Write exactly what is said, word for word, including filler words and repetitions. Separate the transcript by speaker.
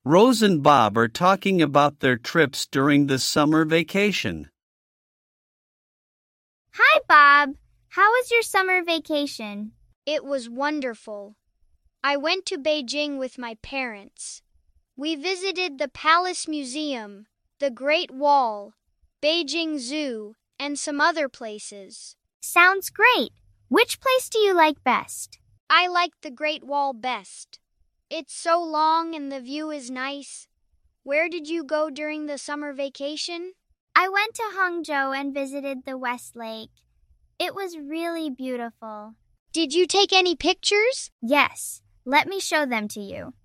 Speaker 1: Rose and Bob are talking about their trips during the summer vacation.
Speaker 2: Hi, Bob. How was your summer vacation?
Speaker 3: It was wonderful. I went to Beijing with my parents. We visited the Palace Museum, the Great Wall, Beijing Zoo, and some other places.
Speaker 2: Sounds great. Which place do you like best?
Speaker 3: I liked the Great Wall best. It's so long and the view is nice. Where did you go during the summer vacation?
Speaker 2: I went to Hangzhou and visited the West Lake. It was really beautiful.
Speaker 3: Did you take any pictures?
Speaker 2: Yes. Let me show them to you.